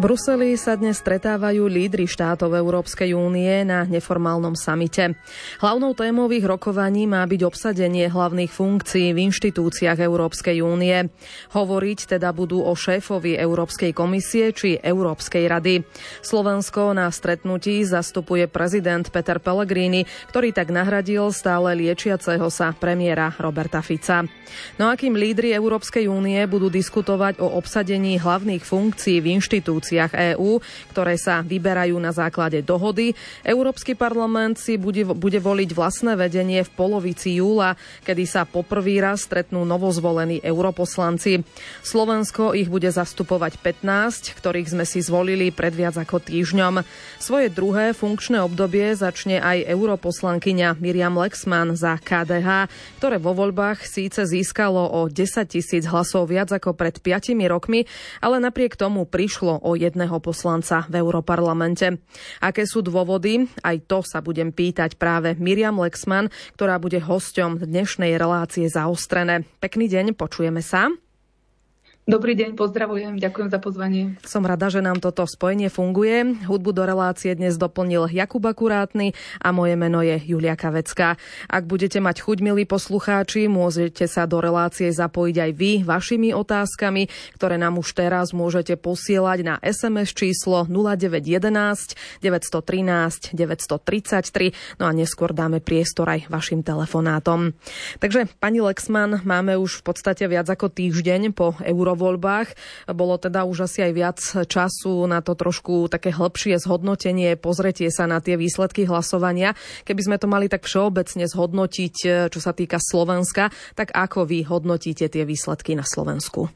Bruseli sa dnes stretávajú lídri štátov Európskej únie na neformálnom samite. Hlavnou témou ich rokovaní má byť obsadenie hlavných funkcií v inštitúciách Európskej únie. Hovoriť teda budú o šéfovi Európskej komisie či Európskej rady. Slovensko na stretnutí zastupuje prezident Peter Pellegrini, ktorý tak nahradil stále liečiaceho sa premiéra Roberta Fica. No a kým lídri Európskej únie budú diskutovať o obsadení hlavných funkcií v inštitúciách EÚ, ktoré sa vyberajú na základe dohody, Európsky parlament si bude voliť vlastné vedenie v polovici júla, kedy sa poprvý raz stretnú novozvolení europoslanci. Slovensko ich bude zastupovať 15, ktorých sme si zvolili pred viac ako týždňom. Svoje druhé funkčné obdobie začne aj europoslankyňa Miriam Lexman za KDH, ktoré vo voľbách síce získalo o 10 000 hlasov viac ako pred 5 rokmi, ale napriek tomu prišlo o jedného poslanca v Europarlamente. Aké sú dôvody? Aj to sa budem pýtať práve Miriam Lexman, ktorá bude hosťom dnešnej relácie Zaostrené. Pekný deň, počujeme sa. Dobrý deň, pozdravujem, ďakujem za pozvanie. Som rada, že nám toto spojenie funguje. Hudbu do relácie dnes doplnil Jakub Akurátny a moje meno je Julia Kavecká. Ak budete mať chuť, milí poslucháči, môžete sa do relácie zapojiť aj vy vašimi otázkami, ktoré nám už teraz môžete posielať na SMS číslo 0911 913 933. No a neskôr dáme priestor aj vašim telefonátom. Takže, pani Lexman, máme už v podstate viac ako týždeň po voľbách. Bolo teda už asi aj viac času na to trošku také hĺbšie zhodnotenie, pozretie sa na tie výsledky hlasovania. Keby sme to mali tak všeobecne zhodnotiť, čo sa týka Slovenska, tak ako vy hodnotíte tie výsledky na Slovensku?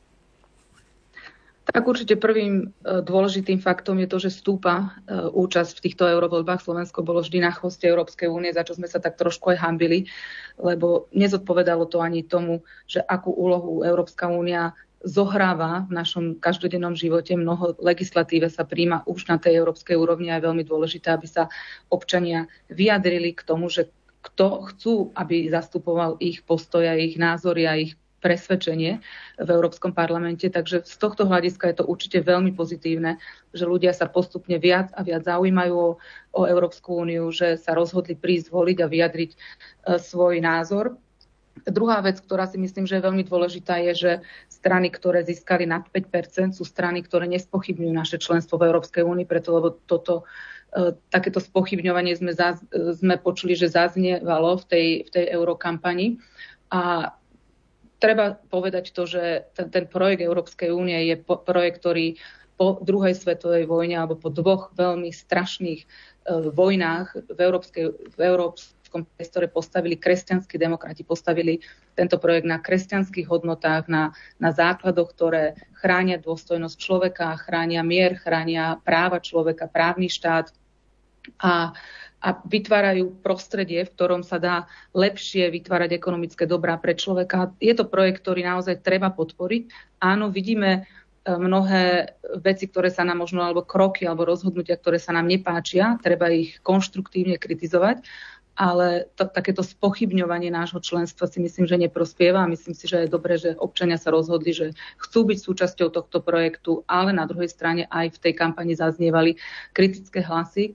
Tak určite prvým dôležitým faktom je to, že stúpa účasť v týchto eurovoľbách. Slovensko bolo vždy na chvoste Európskej únie, za čo sme sa tak trošku aj hanbili, lebo nezodpovedalo to ani tomu, že akú úlohu Európska únia zohráva v našom každodennom živote. Mnoho legislatíve sa príjma už na tej európskej úrovni a je veľmi dôležité, aby sa občania vyjadrili k tomu, že kto chcú, aby zastupoval ich postoja, ich názory a ich presvedčenie v Európskom parlamente. Takže z tohto hľadiska je to určite veľmi pozitívne, že ľudia sa postupne viac a viac zaujímajú o Európsku úniu, že sa rozhodli prísť voliť a vyjadriť svoj názor. Druhá vec, ktorá si myslím, že je veľmi dôležitá, je, že strany, ktoré získali nad 5%, sú strany, ktoré nespochybňujú naše členstvo v Európskej únii, preto lebo takéto spochybňovanie sme počuli, že zaznievalo v tej eurokampani. A treba povedať to, že ten projekt Európskej únie je projekt, ktorý po druhej svetovej vojne alebo po dvoch veľmi strašných vojnách v európskom priestore postavili kresťanskí demokrati, postavili tento projekt na kresťanských hodnotách, na základoch, ktoré chránia dôstojnosť človeka, chránia mier, chránia práva človeka, právny štát a vytvárajú prostredie, v ktorom sa dá lepšie vytvárať ekonomické dobrá pre človeka. Je to projekt, ktorý naozaj treba podporiť. Áno, vidíme mnohé veci, ktoré sa nám možno, alebo kroky, alebo rozhodnutia, ktoré sa nám nepáčia, treba ich konštruktívne kritizovať, ale takéto spochybňovanie nášho členstva si myslím, že neprospieva a myslím si, že je dobré, že občania sa rozhodli, že chcú byť súčasťou tohto projektu, ale na druhej strane aj v tej kampani zaznievali kritické hlasy,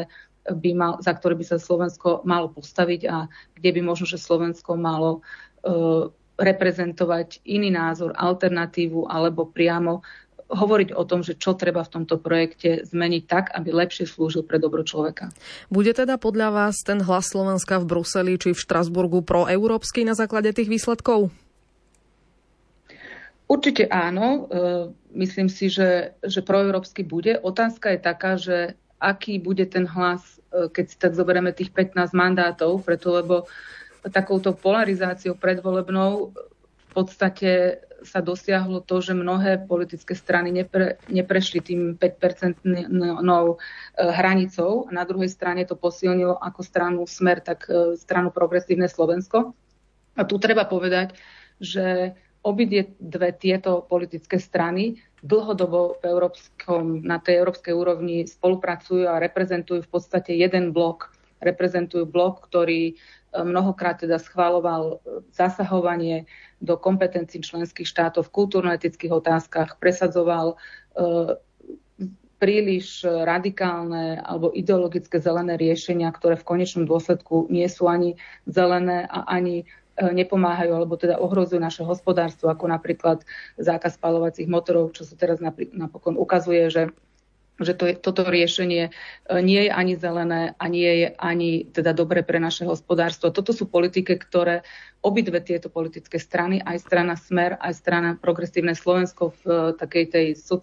za ktoré by sa Slovensko malo postaviť a kde by možno, že Slovensko malo reprezentovať iný názor, alternatívu alebo priamo hovoriť o tom, že čo treba v tomto projekte zmeniť tak, aby lepšie slúžil pre dobro človeka. Bude teda podľa vás ten hlas Slovenska v Bruseli či v Štrasburgu proeurópsky na základe tých výsledkov? Určite áno. Myslím si, že proeurópsky bude. Otázka je taká, že aký bude ten hlas, keď si tak zoberieme tých 15 mandátov, lebo takouto polarizáciou predvolebnou v podstate sa dosiahlo to, že mnohé politické strany neprešli tým 5%-nou hranicou. Na druhej strane to posilnilo ako stranu Smer, tak stranu Progresívne Slovensko. A tu treba povedať, že obidve tieto politické strany dlhodobo na tej európskej úrovni spolupracujú a reprezentujú v podstate jeden blok. Reprezentujú blok, ktorý mnohokrát teda schvaľoval zasahovanie do kompetencií členských štátov v kultúrno-etických otázkach, presadzoval príliš radikálne alebo ideologické zelené riešenia, ktoré v konečnom dôsledku nie sú ani zelené a ani nepomáhajú, alebo teda ohrozujú naše hospodárstvo, ako napríklad zákaz spaľovacích motorov, čo sa teraz napokon ukazuje, že toto riešenie nie je ani zelené a nie je ani teda dobre pre naše hospodárstvo. Toto sú politiky, ktoré obidve tieto politické strany, aj strana Smer, aj strana Progresívne Slovensko v takej tej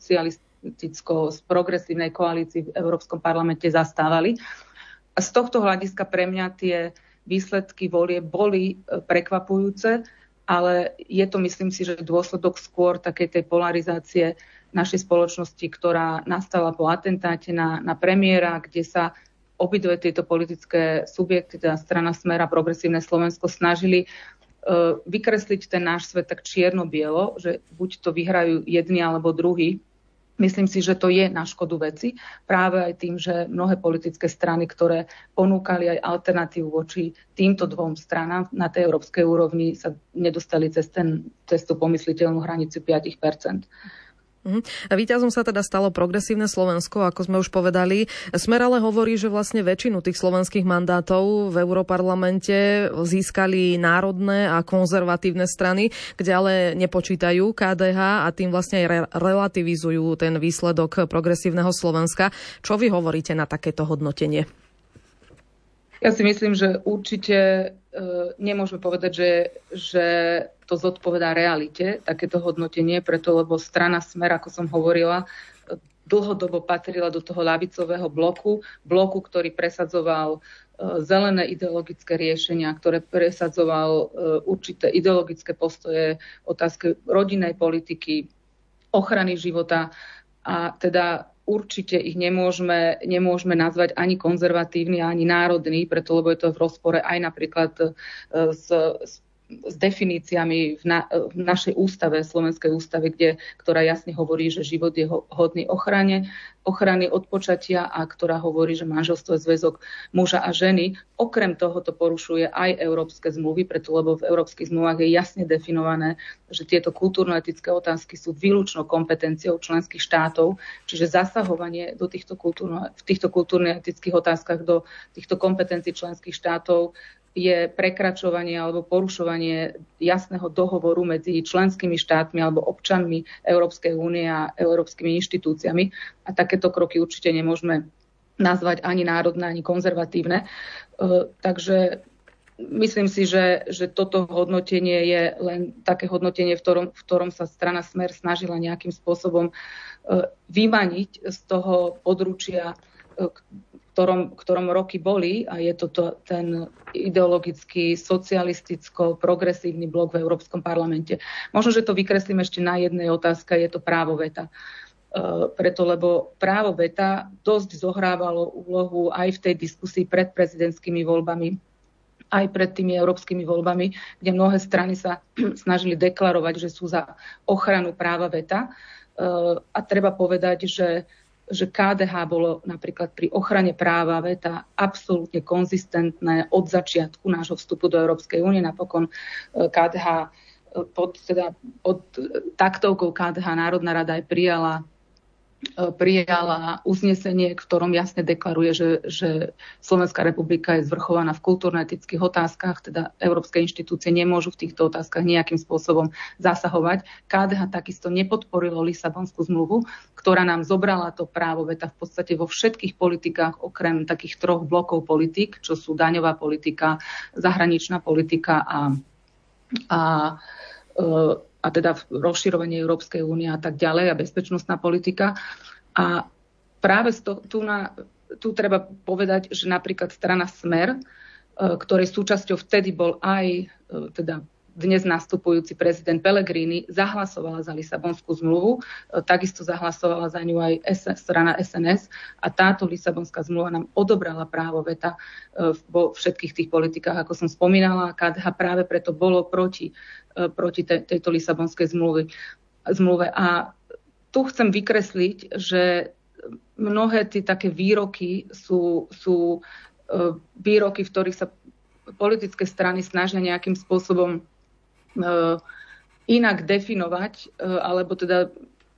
socialisticko-progresívnej koalícii v Európskom parlamente zastávali. A z tohto hľadiska pre mňa tie výsledky volie boli prekvapujúce, ale je to, myslím si, že dôsledok skôr takej tej polarizácie našej spoločnosti, ktorá nastala po atentáte na premiéra, kde sa obidve tieto politické subjekty, teda strana Smer a Progresívne Slovensko, snažili vykresliť ten náš svet tak čierno-bielo, že buď to vyhrajú jedni alebo druhý. Myslím si, že to je na škodu veci, práve aj tým, že mnohé politické strany, ktoré ponúkali aj alternatívu voči týmto dvom stranám na tej európskej úrovni, sa nedostali cez tú pomysliteľnú hranicu 5%. Víťazom sa teda stalo Progresívne Slovensko, ako sme už povedali. Smer ale hovorí, že vlastne väčšinu tých slovenských mandátov v Europarlamente získali národné a konzervatívne strany, kde ale nepočítajú KDH a tým vlastne aj relativizujú ten výsledok Progresívneho Slovenska. Čo vy hovoríte na takéto hodnotenie? Ja si myslím, že určite nemôžeme povedať, že to zodpovedá realite, takéto hodnotenie, lebo strana Smer, ako som hovorila, dlhodobo patrila do toho ľavicového bloku, ktorý presadzoval zelené ideologické riešenia, ktoré presadzoval určité ideologické postoje, otázky rodinnej politiky, ochrany života a teda určite ich nemôžeme nazvať ani konzervatívny, ani národný, lebo je to v rozpore aj napríklad s definíciami v našej ústave, Slovenskej ústave, ktorá jasne hovorí, že život je hodný ochrany od počatia a ktorá hovorí, že manželstvo je zväzok muža a ženy. Okrem toho to porušuje aj európske zmluvy, lebo v európskych zmluvách je jasne definované, že tieto kultúrno-etické otázky sú výlučnou kompetenciou členských štátov, čiže zasahovanie v týchto kultúrno-etických otázkach do týchto kompetencií členských štátov je prekračovanie alebo porušovanie jasného dohovoru medzi členskými štátmi alebo občanmi Európskej únie a európskymi inštitúciami. A takéto kroky určite nemôžeme nazvať ani národné, ani konzervatívne. Takže myslím si, že toto hodnotenie je len také hodnotenie, v ktorom sa strana Smer snažila nejakým spôsobom vymaniť z toho područia, ktorom roky boli, a je to ten ideologický socialisticko-progresívny blok v Európskom parlamente. Možno, že to vykreslím ešte na jednej otázke, je to právo veta. Lebo právo veta dosť zohrávalo úlohu aj v tej diskusii pred prezidentskými voľbami, aj pred tými európskymi voľbami, kde mnohé strany sa snažili deklarovať, že sú za ochranu práva veta. A treba povedať, že KDH bolo napríklad pri ochrane práva veta absolútne konzistentné od začiatku nášho vstupu do Európskej únie. Napokon KDH pod taktovkou KDH Národná rada aj prijala uznesenie, v ktorom jasne deklaruje, že Slovenská republika je zvrchovaná v kultúrno-etických otázkach, teda európske inštitúcie nemôžu v týchto otázkach nejakým spôsobom zasahovať. KDH takisto nepodporilo Lisabonskú zmluvu, ktorá nám zobrala to právo veta v podstate vo všetkých politikách, okrem takých troch blokov politik, čo sú daňová politika, zahraničná politika a teda rozširovanie Európskej únie a tak ďalej a bezpečnostná politika. A práve tu treba povedať, že napríklad strana Smer, ktorej súčasťou vtedy bol aj teda dnes nastupujúci prezident Pellegrini, zahlasovala za Lisabonskú zmluvu, takisto zahlasovala za ňu aj strana SNS a táto Lisabonská zmluva nám odobrala právo veta vo všetkých tých politikách, ako som spomínala. KDH práve preto bolo proti tejto Lisabonskej zmluve. A tu chcem vykresliť, že mnohé tie také výroky sú výroky, v ktorých sa politické strany snažia nejakým spôsobom inak definovať, alebo teda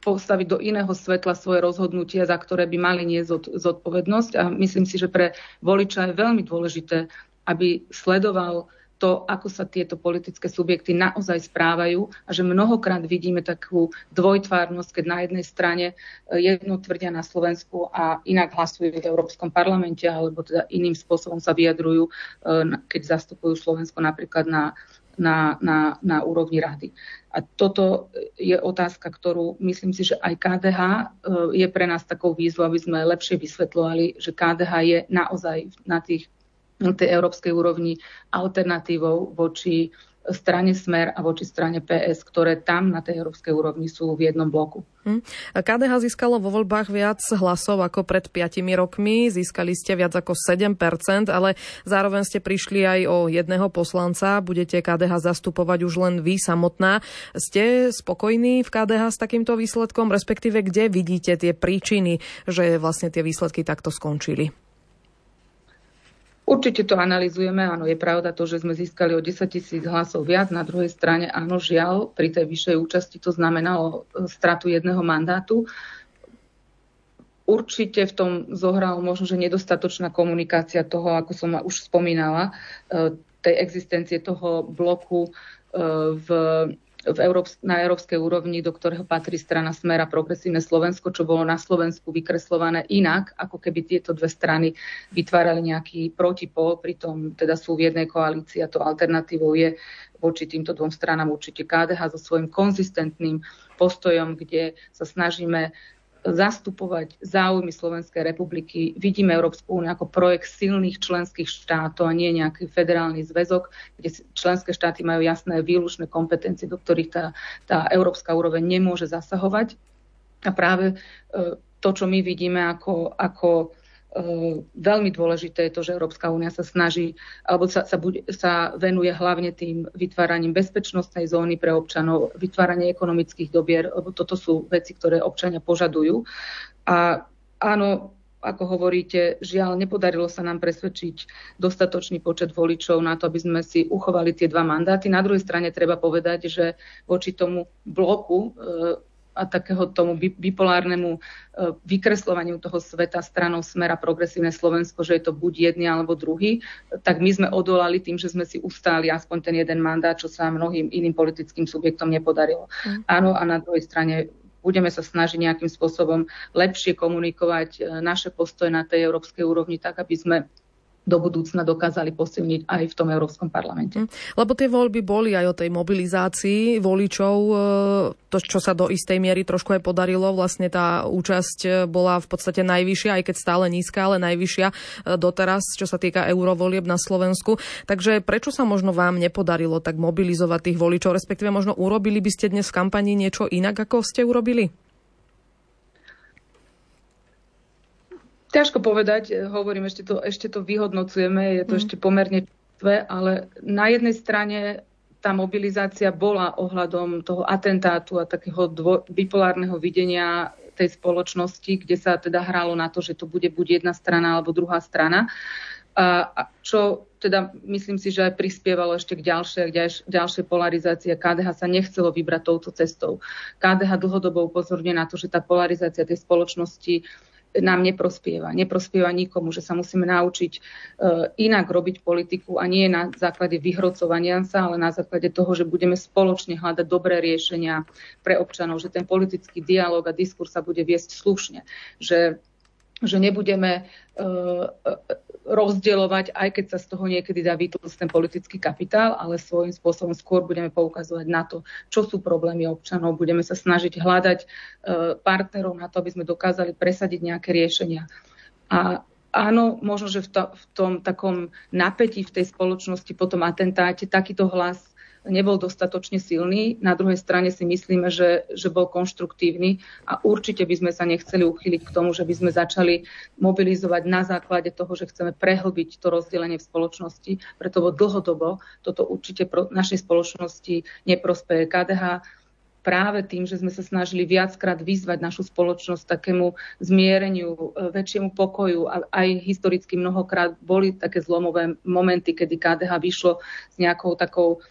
postaviť do iného svetla svoje rozhodnutia, za ktoré by mali niesť zodpovednosť. A myslím si, že pre voliča je veľmi dôležité, aby sledoval to, ako sa tieto politické subjekty naozaj správajú a že mnohokrát vidíme takú dvojtvárnosť, keď na jednej strane jedno tvrdia na Slovensku a inak hlasujú v Európskom parlamente alebo teda iným spôsobom sa vyjadrujú, keď zastupujú Slovensko napríklad na úrovni rady. A toto je otázka, ktorú myslím si, že aj KDH je pre nás takou výzvou, aby sme lepšie vysvetľovali, že KDH je naozaj na tej európskej úrovni alternatívou voči strane Smer a voči strane PS, ktoré tam na tej európskej úrovni sú v jednom bloku. KDH získalo vo voľbách viac hlasov ako pred 5 rokmi. Získali ste viac ako 7%, ale zároveň ste prišli aj o jedného poslanca. Budete KDH zastupovať už len vy samotná. Ste spokojní v KDH s takýmto výsledkom? Respektíve, kde vidíte tie príčiny, že vlastne tie výsledky takto skončili? Určite to analyzujeme, áno, je pravda to, že sme získali o 10 000 hlasov viac. Na druhej strane, áno, žiaľ, pri tej vyššej účasti to znamenalo stratu jedného mandátu. Určite v tom zohrala možno, že nedostatočná komunikácia toho, ako som už spomínala, tej existencie toho bloku na európskej úrovni, do ktorého patrí strana Smer a Progresívne Slovensko, čo bolo na Slovensku vykreslované inak, ako keby tieto dve strany vytvárali nejaký protipol, pritom teda sú v jednej koalícii a to alternatívou je voči týmto dvom stranám určite KDH so svojím konzistentným postojom, kde sa snažíme zastupovať záujmy Slovenskej republiky. Vidíme Európsku úniu ako projekt silných členských štátov a nie nejaký federálny zväzok, kde členské štáty majú jasné výlučné kompetencie, do ktorých tá európska úroveň nemôže zasahovať. A práve to, čo my vidíme ako veľmi dôležité je to, že Európska únia sa snaží, alebo sa venuje hlavne tým vytváraním bezpečnostnej zóny pre občanov, vytváranie ekonomických dobier, lebo toto sú veci, ktoré občania požadujú. A áno, ako hovoríte, žiaľ, nepodarilo sa nám presvedčiť dostatočný počet voličov na to, aby sme si uchovali tie dva mandáty. Na druhej strane treba povedať, že voči tomu bloku a takého tomu bipolárnemu vykresľovaniu toho sveta stranou Smer a Progresívne Slovensko, že je to buď jedný alebo druhý, tak my sme odolali tým, že sme si ustáli aspoň ten jeden mandát, čo sa mnohým iným politickým subjektom nepodarilo. Áno, a na druhej strane budeme sa snažiť nejakým spôsobom lepšie komunikovať naše postoje na tej európskej úrovni tak, aby sme do budúcna dokázali posilniť aj v tom Európskom parlamente. Lebo tie voľby boli aj o tej mobilizácii voličov, to, čo sa do istej miery trošku aj podarilo. Vlastne tá účasť bola v podstate najvyššia, aj keď stále nízka, ale najvyššia doteraz, čo sa týka eurovolieb na Slovensku. Takže prečo sa možno vám nepodarilo tak mobilizovať tých voličov, respektíve možno urobili by ste dnes v kampani niečo inak, ako ste urobili? Ťažko povedať, hovorím, ešte to vyhodnocujeme, je to ešte pomerne čerstvé, ale na jednej strane tá mobilizácia bola ohľadom toho atentátu a takého bipolárneho videnia tej spoločnosti, kde sa teda hralo na to, že to bude buď jedna strana alebo druhá strana. A čo teda myslím si, že aj prispievalo ešte k ďalšej polarizácii. KDH sa nechcelo vybrať touto cestou. KDH dlhodobo upozorňuje na to, že tá polarizácia tej spoločnosti nám neprospieva. Neprospieva nikomu, že sa musíme naučiť inak robiť politiku a nie na základe vyhrocovania sa, ale na základe toho, že budeme spoločne hľadať dobré riešenia pre občanov, že ten politický dialóg a diskurs sa bude viesť slušne, že nebudeme rozdeľovať, aj keď sa z toho niekedy dá vytlcť ten politický kapitál, ale svojím spôsobom skôr budeme poukazovať na to, čo sú problémy občanov. Budeme sa snažiť hľadať partnerov na to, aby sme dokázali presadiť nejaké riešenia. A áno, možno, že v tom takom napätí v tej spoločnosti po tom atentáte takýto hlas nebol dostatočne silný. Na druhej strane si myslíme, že bol konštruktívny a určite by sme sa nechceli uchyliť k tomu, že by sme začali mobilizovať na základe toho, že chceme prehlbiť to rozdelenie v spoločnosti, preto dlhodobo toto určite našej spoločnosti neprospeje. KDH práve tým, že sme sa snažili viackrát vyzvať našu spoločnosť takému zmiereniu, väčšiemu pokoju a aj historicky mnohokrát boli také zlomové momenty, kedy KDH vyšlo s nejakou takou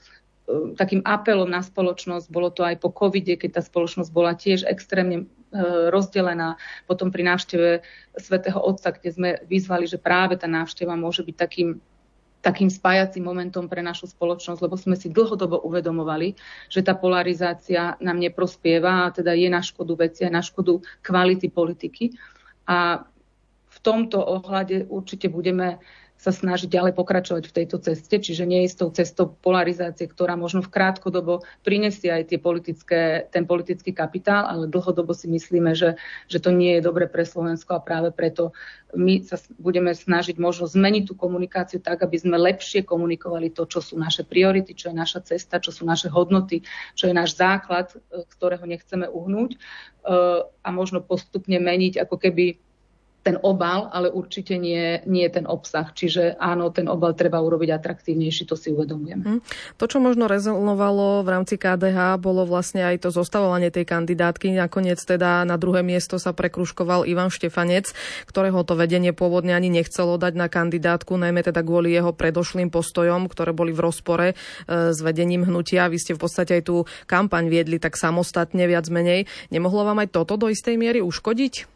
takým apelom na spoločnosť. Bolo to aj po covide, keď tá spoločnosť bola tiež extrémne rozdelená. Potom pri návšteve svätého Otca, kde sme vyzvali, že práve tá návšteva môže byť takým spájacím momentom pre našu spoločnosť, lebo sme si dlhodobo uvedomovali, že tá polarizácia nám neprospieva, a teda je na škodu veci a na škodu kvality politiky. A v tomto ohľade určite budeme sa snažiť ďalej pokračovať v tejto ceste, čiže nie je s tou cestou polarizácie, ktorá možno v krátkodobo prinesie aj ten politický kapitál, ale dlhodobo si myslíme, že to nie je dobre pre Slovensko a práve preto my sa budeme snažiť možno zmeniť tú komunikáciu tak, aby sme lepšie komunikovali to, čo sú naše priority, čo je naša cesta, čo sú naše hodnoty, čo je náš základ, z ktorého nechceme uhnúť, a možno postupne meniť ako keby ten obal, ale určite nie ten obsah. Čiže áno, ten obal treba urobiť atraktívnejší, to si uvedomujem. To, čo možno rezonovalo v rámci KDH, bolo vlastne aj to zostavovanie tej kandidátky. Nakoniec teda na druhé miesto sa prekružkoval Ivan Štefanec, ktorého to vedenie pôvodne ani nechcelo dať na kandidátku, najmä teda kvôli jeho predošlým postojom, ktoré boli v rozpore s vedením hnutia. Vy ste v podstate aj tú kampaň viedli tak samostatne, viac menej. Nemohlo vám aj toto do istej miery uškodiť?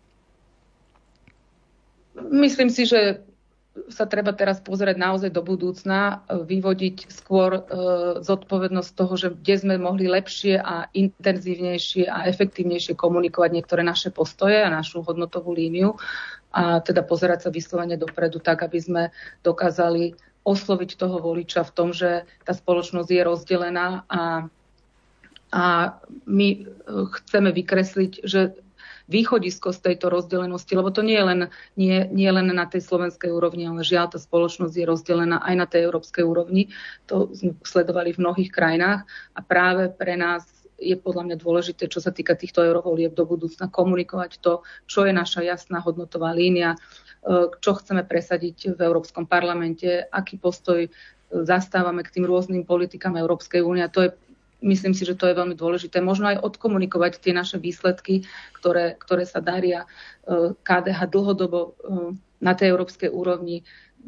Myslím si, že sa treba teraz pozerať naozaj do budúcna, vyvodiť skôr zodpovednosť toho, že kde sme mohli lepšie a intenzívnejšie a efektívnejšie komunikovať niektoré naše postoje a našu hodnotovú líniu a teda pozerať sa vyslovene dopredu tak, aby sme dokázali osloviť toho voliča v tom, že tá spoločnosť je rozdelená a my chceme vykresliť, že východisko z tejto rozdelenosti, lebo to nie je len na tej slovenskej úrovni, ale žiaľ, tá spoločnosť je rozdelená aj na tej európskej úrovni. To sme sledovali v mnohých krajinách a práve pre nás je podľa mňa dôležité, čo sa týka týchto eurovolieb do budúcna, komunikovať to, čo je naša jasná hodnotová línia, čo chceme presadiť v Európskom parlamente, aký postoj zastávame k tým rôznym politikám Európskej únie. To je, myslím si, že to je veľmi dôležité. Možno aj odkomunikovať tie naše výsledky, ktoré sa daria. KDH dlhodobo na tej európskej úrovni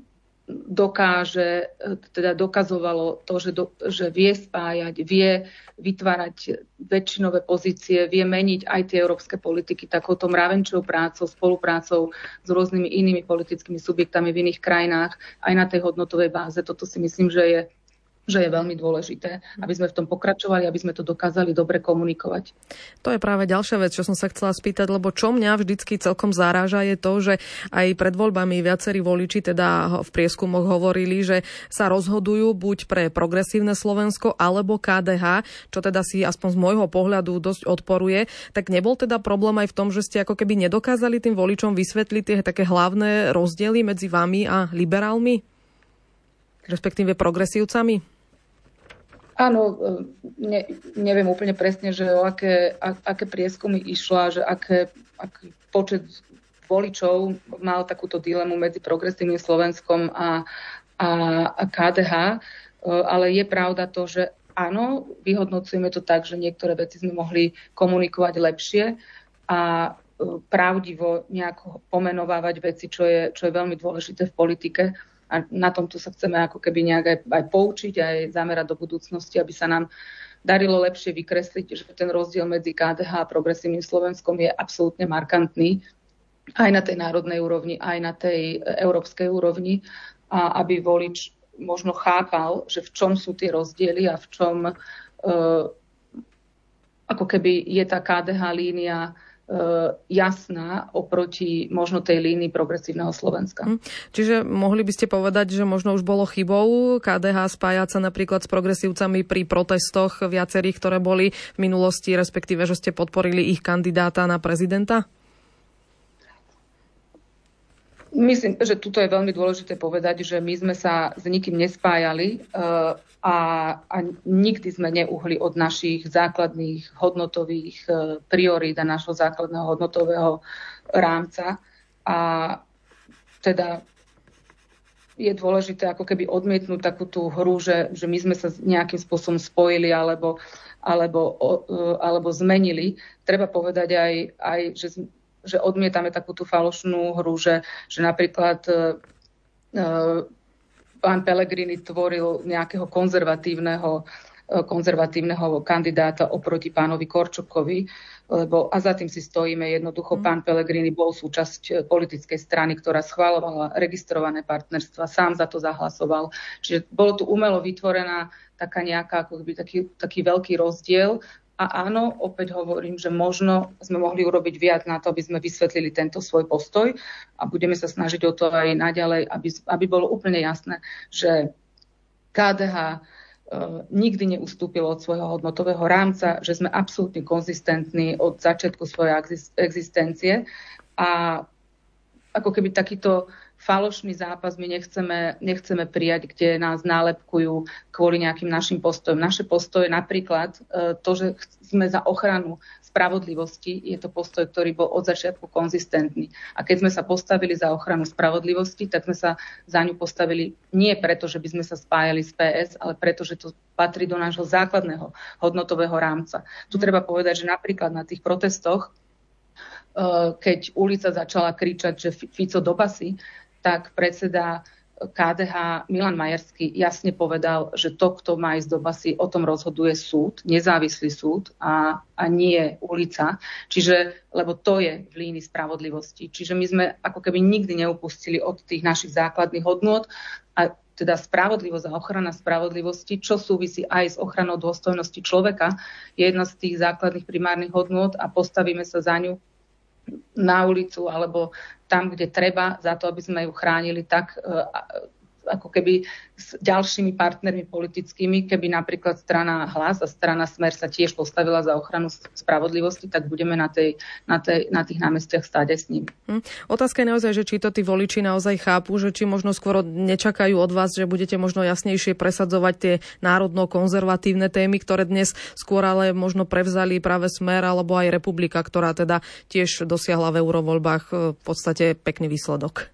dokazovalo to, že vie spájať, vie vytvárať väčšinové pozície, vie meniť aj tie európske politiky takouto mravenčou prácou, spoluprácou s rôznymi inými politickými subjektami v iných krajinách, aj na tej hodnotovej báze. Toto si myslím, že je veľmi dôležité, aby sme v tom pokračovali, aby sme to dokázali dobre komunikovať. To je práve ďalšia vec, čo som sa chcela spýtať, lebo čo mňa vždycky celkom zaráža je to, že aj pred voľbami viacerí voliči teda v prieskumoch hovorili, že sa rozhodujú buď pre Progresívne Slovensko alebo KDH, čo teda si aspoň z môjho pohľadu dosť odporuje. Tak nebol teda problém aj v tom, že ste ako keby nedokázali tým voličom vysvetliť tie také hlavné rozdiely medzi vami a liberálmi, respektíve progresívcami? Áno, neviem úplne presne, že o aké prieskumy išla, že aký počet voličov mal takúto dilemu medzi Progresívnym Slovenskom a KDH, ale je pravda to, že áno, vyhodnocujeme to tak, že niektoré veci sme mohli komunikovať lepšie a pravdivo nejako pomenovávať veci, čo je veľmi dôležité v politike. A na tomto sa chceme ako keby nejak aj poučiť, aj zamerať do budúcnosti, aby sa nám darilo lepšie vykresliť, že ten rozdiel medzi KDH a Progresívnym Slovenskom je absolútne markantný aj na tej národnej úrovni, aj na tej európskej úrovni a aby volič možno chápal, že v čom sú tie rozdiely a v čom ako keby je tá KDH línia jasná oproti možno tej línii Progresívneho Slovenska. Čiže mohli by ste povedať, že možno už bolo chybou KDH spájať sa napríklad s progresívcami pri protestoch viacerých, ktoré boli v minulosti, respektíve, že ste podporili ich kandidáta na prezidenta? Myslím, že tuto je veľmi dôležité povedať, že my sme sa s nikým nespájali a nikdy sme neuhli od našich základných hodnotových priorít a našho základného hodnotového rámca. A teda je dôležité ako keby odmietnúť takú tú hru, že my sme sa nejakým spôsobom spojili alebo zmenili. Treba povedať aj že odmietame takú tú falošnú hru, že napríklad pán Pellegrini tvoril nejakého konzervatívneho kandidáta oproti pánovi Korčokovi, lebo a za tým si stojíme. Jednoducho pán Pellegrini bol súčasť politickej strany, ktorá schvaľovala registrované partnerstva, sám za to zahlasoval. Čiže bolo tu umelo vytvorená taká nejaká, ako by taký veľký rozdiel. A áno, opäť hovorím, že možno sme mohli urobiť viac na to, aby sme vysvetlili tento svoj postoj a budeme sa snažiť o to aj naďalej, aby bolo úplne jasné, že KDH nikdy neustúpilo od svojho hodnotového rámca, že sme absolútne konzistentní od začiatku svojej existencie a ako keby takýto falošný zápas my nechceme prijať, kde nás nálepkujú kvôli nejakým našim postojom. Naše postoje napríklad to, že sme za ochranu spravodlivosti, je to postoj, ktorý bol od začiatku konzistentný. A keď sme sa postavili za ochranu spravodlivosti, tak sme sa za ňu postavili nie preto, že by sme sa spájali s PS, ale preto, že to patrí do nášho základného hodnotového rámca. Tu treba povedať, že napríklad na tých protestoch, keď ulica začala kričať, že Fico do basy, tak predseda KDH Milan Majerský jasne povedal, že to, kto má ísť do basy, o tom rozhoduje súd, nezávislý súd a nie ulica. Čiže, lebo to je v línii spravodlivosti. Čiže my sme ako keby nikdy neupustili od tých našich základných hodnôt a teda spravodlivosť a ochrana spravodlivosti, čo súvisí aj s ochranou dôstojnosti človeka, je jedna z tých základných primárnych hodnôt a postavíme sa za ňu na ulicu alebo tam, kde treba, za to, aby sme ju chránili tak, ako keby s ďalšími partnermi politickými, keby napríklad strana Hlas a strana Smer sa tiež postavila za ochranu spravodlivosti, tak budeme na tých námestiach stáť aj s nimi. Otázka je naozaj, že či to tí voliči naozaj chápu, že či možno skôr nečakajú od vás, že budete možno jasnejšie presadzovať tie národno-konzervatívne témy, ktoré dnes skôr ale možno prevzali práve Smer alebo aj Republika, ktorá teda tiež dosiahla v eurovoľbách v podstate pekný výsledok.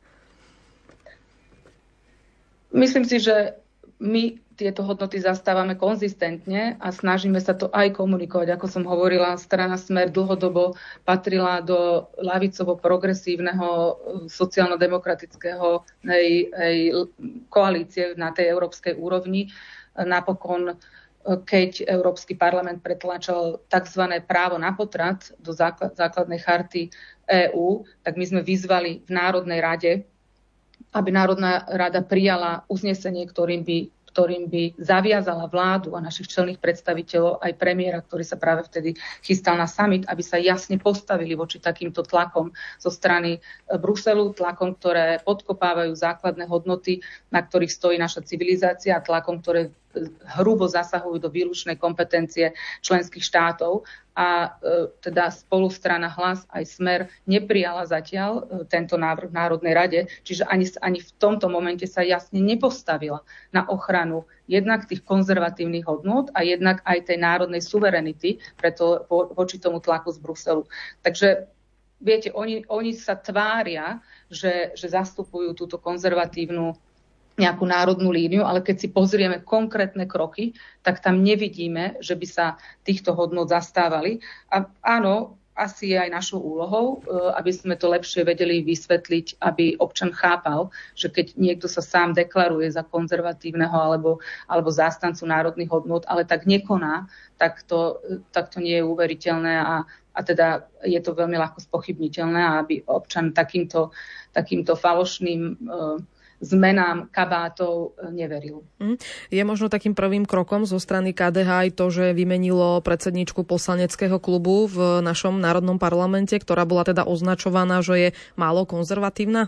Myslím si, že my tieto hodnoty zastávame konzistentne a snažíme sa to aj komunikovať. Ako som hovorila, strana Smer dlhodobo patrila do ľavicovo-progresívneho sociálno-demokratického koalície na tej európskej úrovni. Napokon, keď Európsky parlament pretlačal tzv. Právo na potrat do základnej charty EÚ, tak my sme vyzvali v Národnej rade, aby Národná rada prijala uznesenie, ktorým by zaviazala vládu a našich čelných predstaviteľov, aj premiéra, ktorý sa práve vtedy chystal na summit, aby sa jasne postavili voči takýmto tlakom zo strany Bruselu, tlakom, ktoré podkopávajú základné hodnoty, na ktorých stojí naša civilizácia, a tlakom, ktoré hrubo zasahujú do výlučnej kompetencie členských štátov. A teda spolustrana Hlas aj Smer neprijala zatiaľ tento návrh v Národnej rade, čiže ani v tomto momente sa jasne nepostavila na ochranu jednak tých konzervatívnych hodnôt a jednak aj tej národnej suverenity, preto voči tomu tlaku z Bruselu. Takže viete, oni sa tvária, že zastupujú túto konzervatívnu nejakú národnú líniu, ale keď si pozrieme konkrétne kroky, tak tam nevidíme, že by sa týchto hodnôt zastávali. A áno, asi je aj našou úlohou, aby sme to lepšie vedeli vysvetliť, aby občan chápal, že keď niekto sa sám deklaruje za konzervatívneho alebo zástancu národných hodnôt, ale tak nekoná, tak to nie je uveriteľné a teda je to veľmi ľahko spochybniteľné, aby občan takýmto falošným zmenám kabátov neveril. Je možno takým prvým krokom zo strany KDH aj to, že vymenilo predsedničku poslaneckého klubu v našom národnom parlamente, ktorá bola teda označovaná, že je málo konzervatívna?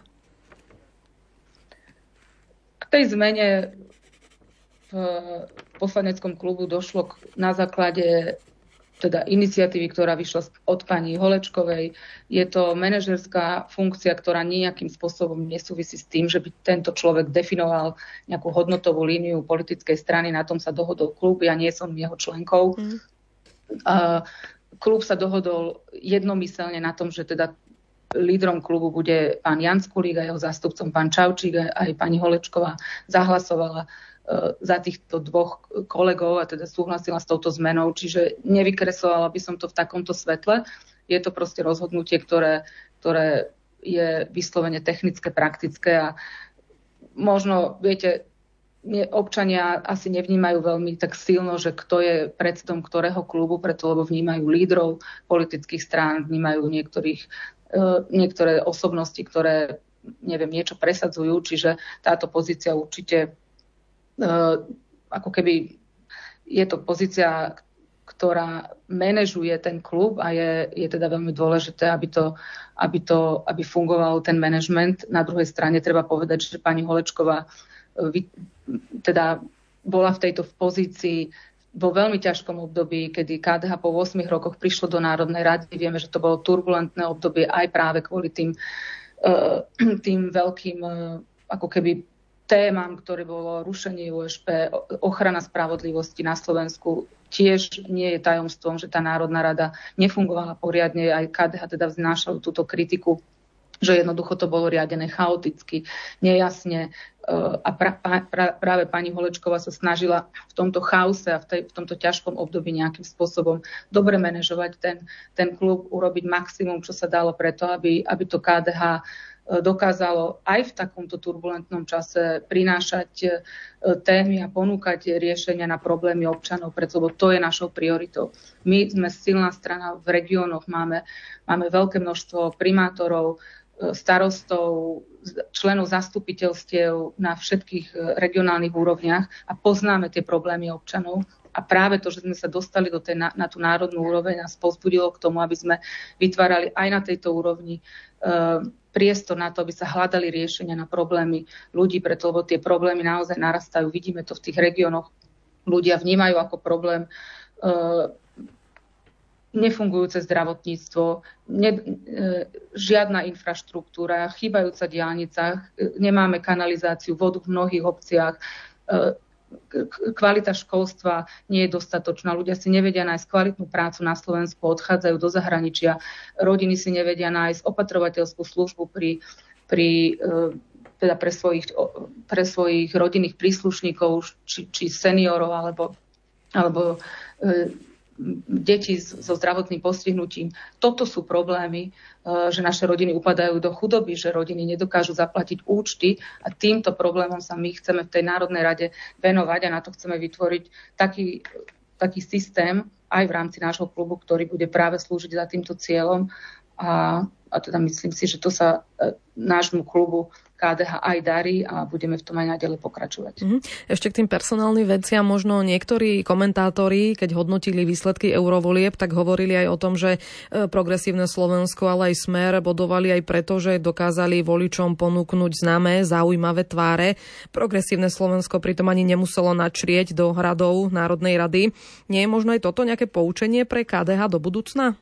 K tej zmene v poslaneckom klubu došlo na základe teda iniciatívy, ktorá vyšla od pani Holečkovej. Je to manažerská funkcia, ktorá nejakým spôsobom nesúvisí s tým, že by tento človek definoval nejakú hodnotovú líniu politickej strany. Na tom sa dohodol klub, ja nie som jeho členkou. Klub sa dohodol jednomyselne na tom, že teda lídrom klubu bude pán Jan Skulík a jeho zástupcom pán Čaučík, aj pani Holečková zahlasovala za týchto dvoch kolegov a teda súhlasila s touto zmenou, čiže nevykresovala by som to v takomto svetle. Je to proste rozhodnutie, ktoré je vyslovene technické, praktické a možno, viete, občania asi nevnímajú veľmi tak silno, že kto je predsedom ktorého klubu, preto lebo vnímajú lídrov politických strán, vnímajú niektoré osobnosti, ktoré niečo presadzujú, čiže táto pozícia určite ako keby je to pozícia, ktorá manažuje ten klub a je teda veľmi dôležité, aby fungoval ten manažment. Na druhej strane treba povedať, že pani Holečková teda bola v tejto pozícii vo veľmi ťažkom období, kedy KDH po 8 rokoch prišlo do Národnej rady. Vieme, že to bolo turbulentné obdobie aj práve kvôli tým veľkým ako keby témam, ktoré bolo rušenie USP, ochrana spravodlivosti na Slovensku. Tiež nie je tajomstvom, že tá Národná rada nefungovala poriadne. Aj KDH teda vznášalo túto kritiku, že jednoducho to bolo riadené chaoticky, nejasne. A práve pani Holečková sa snažila v tomto chaose a v tomto ťažkom období nejakým spôsobom dobre manažovať ten klub, urobiť maximum, čo sa dalo preto, aby to KDH dokázalo aj v takomto turbulentnom čase prinášať témy a ponúkať riešenia na problémy občanov, pretože to je našou prioritou. My sme silná strana v regiónoch, máme veľké množstvo primátorov, starostov, členov zastupiteľstiev na všetkých regionálnych úrovniach a poznáme tie problémy občanov. A práve to, že sme sa dostali na tú národnú úroveň, nás povzbudilo k tomu, aby sme vytvárali aj na tejto úrovni priestor na to, aby sa hľadali riešenia na problémy ľudí, lebo tie problémy naozaj narastajú. Vidíme to v tých regiónoch. Ľudia vnímajú ako problém nefungujúce zdravotníctvo, žiadna infraštruktúra, chýbajúca diaľnica, nemáme kanalizáciu, vodu v mnohých obciach, kvalita školstva nie je dostatočná, ľudia si nevedia nájsť kvalitnú prácu na Slovensku, odchádzajú do zahraničia, rodiny si nevedia nájsť opatrovateľskú službu teda pre svojich rodinných príslušníkov, či seniorov alebo deti so zdravotným postihnutím. Toto sú problémy, že naše rodiny upadajú do chudoby, že rodiny nedokážu zaplatiť účty a týmto problémom sa my chceme v tej Národnej rade venovať a na to chceme vytvoriť taký systém aj v rámci nášho klubu, ktorý bude práve slúžiť za týmto cieľom a teda myslím si, že to sa nášmu klubu KDH aj darí a budeme v tom aj naďalej pokračovať. Ešte k tým personálnym veciam možno niektorí komentátori, keď hodnotili výsledky eurovolieb, tak hovorili aj o tom, že Progresívne Slovensko, ale aj Smer bodovali aj preto, že dokázali voličom ponúknuť známe, zaujímavé tváre. Progresívne Slovensko pritom ani nemuselo načrieť do hradov Národnej rady. Nie je možno aj toto nejaké poučenie pre KDH do budúcna?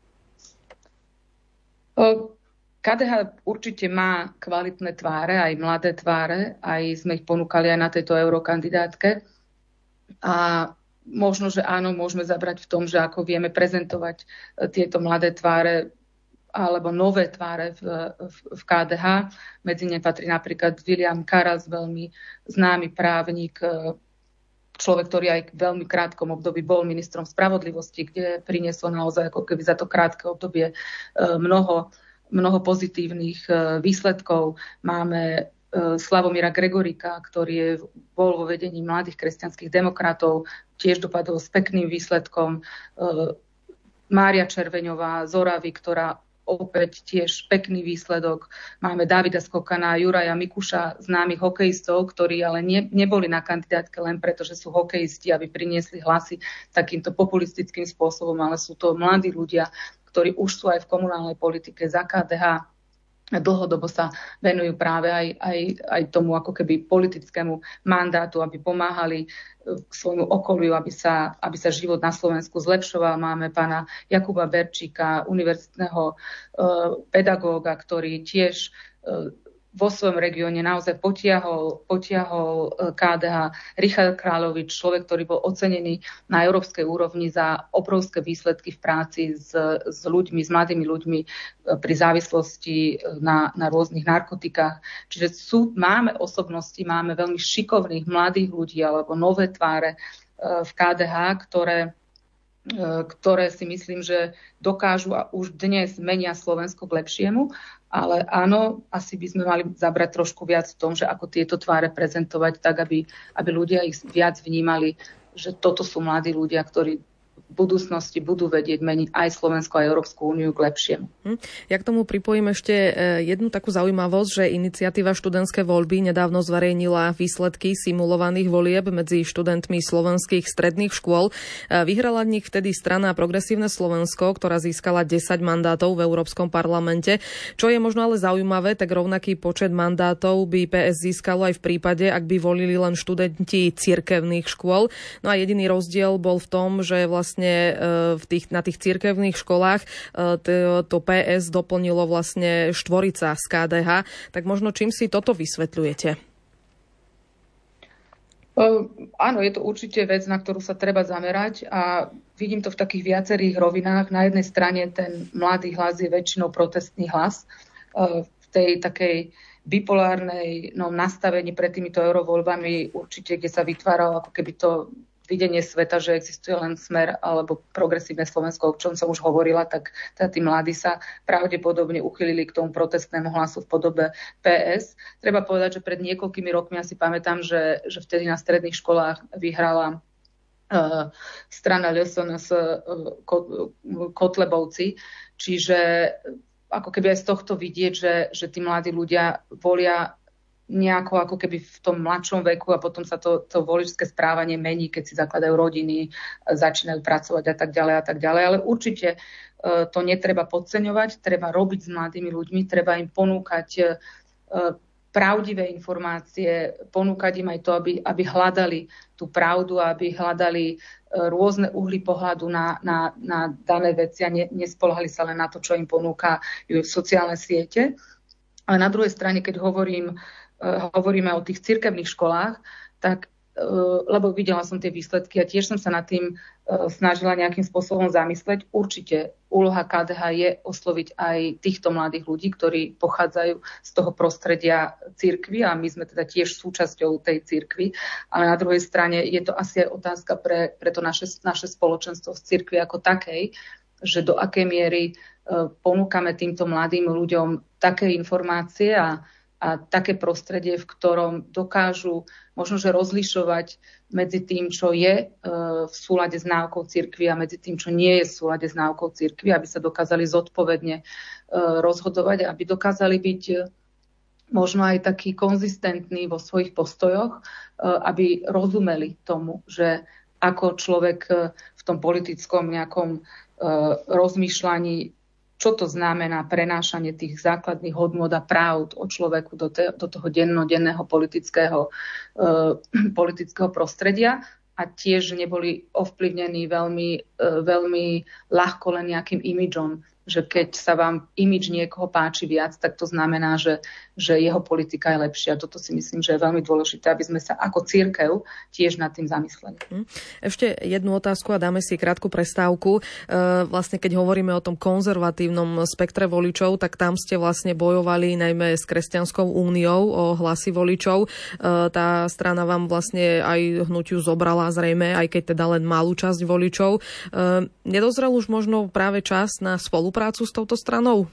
KDH určite má kvalitné tváre, aj mladé tváre, aj sme ich ponúkali aj na tejto eurokandidátke. A možno, že áno, môžeme zabrať v tom, že ako vieme prezentovať tieto mladé tváre alebo nové tváre v KDH. Medzi ne patrí napríklad William Karas, veľmi známy právnik, človek, ktorý aj v veľmi krátkom období bol ministrom spravodlivosti, kde priniesol naozaj ako keby za to krátke obdobie mnoho pozitívnych výsledkov. Máme Slavomíra Gregorika, ktorý bol vo vedení Mladých kresťanských demokratov, tiež dopadol s pekným výsledkom. Mária Červeňová z Oravy, ktorá opäť tiež pekný výsledok. Máme Davida Skokana, Juraja Mikuša, známych hokejistov, ktorí ale neboli na kandidátke len preto, že sú hokejisti, aby priniesli hlasy takýmto populistickým spôsobom, ale sú to mladí ľudia, ktorí už sú aj v komunálnej politike za KDH. Dlhodobo sa venujú práve aj tomu ako keby politickému mandátu, aby pomáhali k svojmu okoliu, aby sa život na Slovensku zlepšoval. Máme pána Jakuba Berčíka, univerzitného pedagóga, ktorý tiež vo svojom regióne naozaj potiahol KDH. Richard Kráľovič, človek, ktorý bol ocenený na európskej úrovni za obrovské výsledky v práci s ľuďmi, s mladými ľuďmi pri závislosti na rôznych narkotikách. Čiže máme osobnosti, máme veľmi šikovných mladých ľudí alebo nové tváre v KDH, ktoré si myslím, že dokážu a už dnes menia Slovensko k lepšiemu. Ale áno, asi by sme mali zabrať trošku viac v tom, že ako tieto tváre prezentovať tak, aby ľudia ich viac vnímali, že toto sú mladí ľudia, ktorí v budúcnosti budú vedieť meniť aj Slovensko a Európsku úniu k lepšiemu. Ja k tomu pripojím ešte jednu takú zaujímavosť, že iniciatíva Študentské voľby nedávno zverejnila výsledky simulovaných volieb medzi študentmi slovenských stredných škôl. Vyhrala v nich vtedy strana Progresívne Slovensko, ktorá získala 10 mandátov v Európskom parlamente. Čo je možno ale zaujímavé, tak rovnaký počet mandátov by PS získalo aj v prípade, ak by volili len študenti cirkevných škôl. No a jediný rozdiel bol v tom, že vlastne na tých cirkevných školách to PS doplnilo vlastne štvorica z KDH. Tak možno čím si toto vysvetľujete? Áno, je to určite vec, na ktorú sa treba zamerať a vidím to v takých viacerých rovinách. Na jednej strane ten mladý hlas je väčšinou protestný hlas. V tej takej bipolárnej nastavení pred týmito eurovoľbami určite, kde sa vytváralo ako keby to videnie sveta, že existuje len Smer alebo Progresívne Slovensko, o čom som už hovorila, tak teda tí mladí sa pravdepodobne uchylili k tomu protestnému hlasu v podobe PS. Treba povedať, že pred niekoľkými rokmi, ja si pamätám, že vtedy na stredných školách vyhrala strana LSNS Kotlebovci, čiže ako keby aj z tohto vidieť, že tí mladí ľudia volia nejako ako keby v tom mladšom veku a potom sa to voličské správanie mení, keď si zakladajú rodiny, začínajú pracovať a tak ďalej. Ale určite to netreba podceňovať, treba robiť s mladými ľuďmi, treba im ponúkať pravdivé informácie, ponúkať im aj to, aby hľadali tú pravdu, aby hľadali rôzne uhly pohľadu na dané veci a nespoľahali sa len na to, čo im ponúkajú sociálne siete. Ale na druhej strane, keď hovoríme o tých cirkevných školách, tak, lebo videla som tie výsledky a tiež som sa nad tým snažila nejakým spôsobom zamysleť. Určite úloha KDH je osloviť aj týchto mladých ľudí, ktorí pochádzajú z toho prostredia cirkvi a my sme teda tiež súčasťou tej cirkvi. Ale na druhej strane je to asi aj otázka pre to naše spoločenstvo z cirkvi ako takej, že do akej miery ponúkame týmto mladým ľuďom také informácie a také prostredie, v ktorom dokážu možno, že rozlišovať medzi tým, čo je v súlade s náukou cirkvi a medzi tým, čo nie je v súlade s náukou cirkvi, aby sa dokázali zodpovedne rozhodovať, aby dokázali byť možno aj takí konzistentní vo svojich postojoch, aby rozumeli tomu, že ako človek v tom politickom nejakom rozmýšľaní, čo to znamená prenášanie tých základných hodnôt a práv o človeku do toho dennodenného politického prostredia a tiež neboli ovplyvnení veľmi ľahko len nejakým imidžom, že keď sa vám imidž niekoho páči viac, tak to znamená, že jeho politika je lepšia. Toto si myslím, že je veľmi dôležité, aby sme sa ako cirkev tiež nad tým zamysleli. Ešte jednu otázku a dáme si krátku prestávku. Vlastne keď hovoríme o tom konzervatívnom spektre voličov, tak tam ste vlastne bojovali najmä s Kresťanskou úniou o hlasy voličov. Tá strana vám vlastne aj hnutiu zobrala zrejme, aj keď teda len malú časť voličov. Nedozrel už možno práve čas na spoluprácu s touto stranou?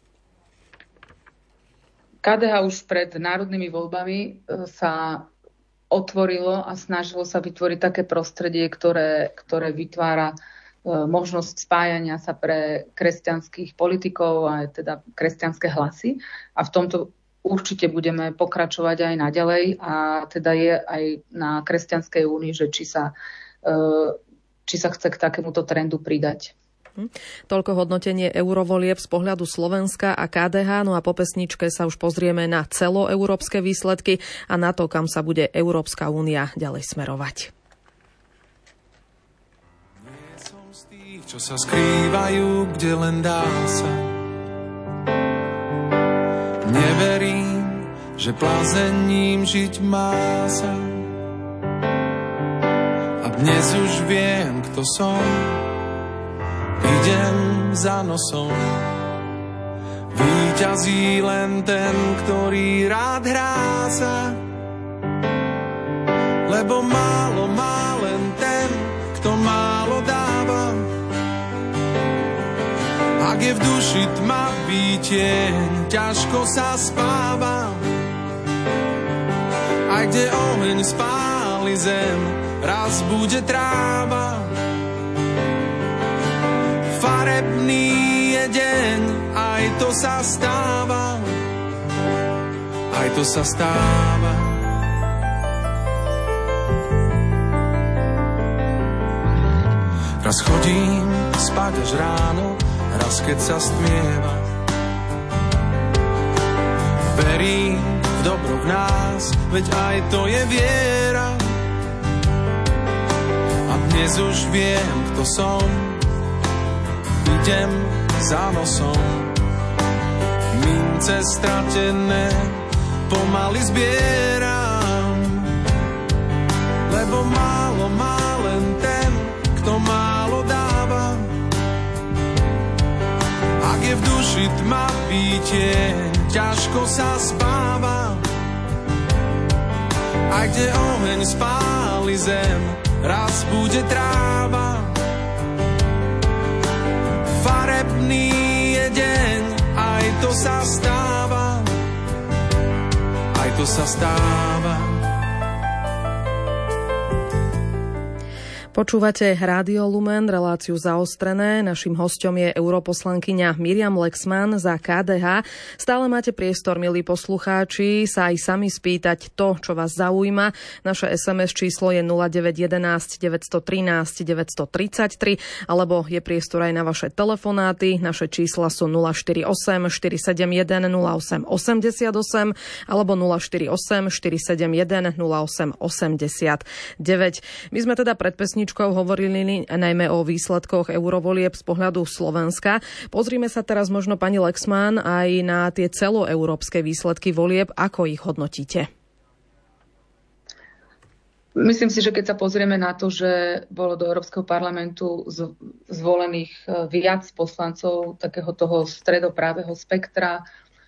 KDH už pred národnými voľbami sa otvorilo a snažilo sa vytvoriť také prostredie, ktoré vytvára možnosť spájania sa pre kresťanských politikov a teda kresťanské hlasy. A v tomto určite budeme pokračovať aj naďalej a teda je aj na Kresťanskej únii, že či sa chce k takémuto trendu pridať. Toľko hodnotenie eurovolieb z pohľadu Slovenska a KDH. No a po pesničke sa už pozrieme na celoeurópske výsledky a na to, kam sa bude Európska únia ďalej smerovať. Nie som z tých, čo sa skrývajú, kde len dá sa. Neverím, že plázením žiť má sa. A dnes už viem, kto som. Idem za nosom. Víťazí len ten, ktorý rád hrá sa. Lebo málo má len ten, kto málo dáva. Ak je v duši tmavý tieň, ťažko sa spáva. Aj kde oheň spáli zem, raz bude tráva. Farebný je deň, aj to sa stáva. Aj to sa stáva. Raz chodím spať až ráno, raz keď sa stmieva. Verím v dobro v nás, veď aj to je viera. A dnes už viem, kto som, idem za nosom. Mince stratené pomaly zbieram, lebo málo má len ten, kto málo dáva. Ak je v duši tma pítie, ťažko sa spáva. Aj kde oheň spáli zem, raz bude tráva. Farebný je deň, aj to sa stáva. Aj to sa stáva. Počúvate Rádio Lumen, reláciu Zaostrené. Naším hosťom je europoslankyňa Miriam Lexman za KDH. Stále máte priestor, milí poslucháči, sa aj sami spýtať to, čo vás zaujíma. Naše SMS číslo je 0911 913 933, alebo je priestor aj na vaše telefonáty. Naše čísla sú 048 471 08 88 alebo 048 471 08 89. My sme teda pred pesničkou hovorili najmä o výsledkoch eurovolieb z pohľadu Slovenska. Pozrime sa teraz možno, pani Lexman, aj na tie celoeurópske výsledky volieb. Ako ich hodnotíte? Myslím si, že keď sa pozrieme na to, že bolo do Európskeho parlamentu zvolených viac poslancov takého toho stredopravého spektra,